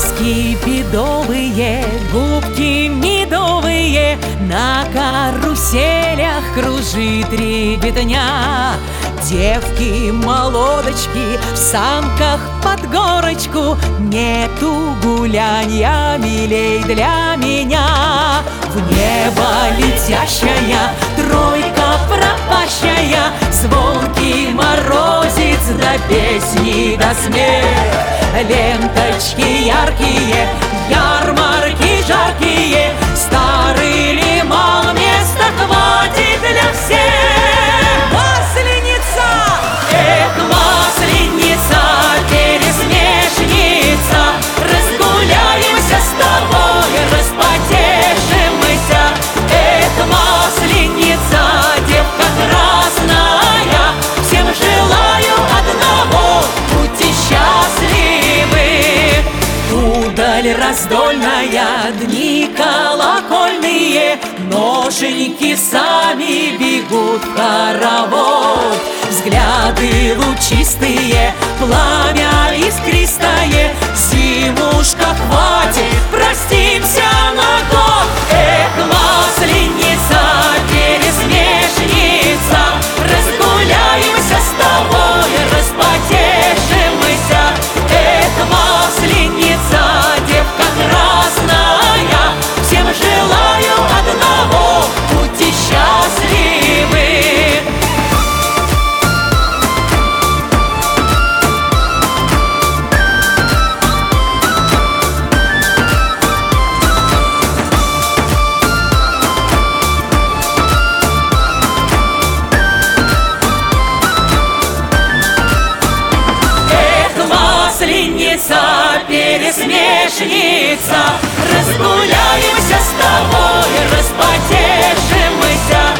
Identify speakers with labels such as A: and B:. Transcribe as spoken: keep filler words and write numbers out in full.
A: Глазки бедовые, губки медовые, на каруселях кружит ребятня. Девки-молодочки в санках под горочку, нету гулянья милей для меня. В небо летящая тройка пропащая, звонкий морозец до песни до смех. Ленточки яркие, ярмарки жаркие, старый лиман, места хватит для всех. Масленица! Эх, масленица, пересмешница, разгуляемся с тобой, распотешимся. Эх, масленица, девка красная, всем желаю одного — будьте счастливы. Удаль раздольная, дни колокольные, ноженьки сами бегут в хоровод. Взгляды лучистые, пламя искристое, зимушка хватит, простимся на год. Эх, масленица, пересмешница, разгуляемся с тобой, распотешимся. Эх, масленица, девка красная, всем желаю одного — будьте счастливы. Масленица, пересмешница, разгуляемся с тобой, распотешимся.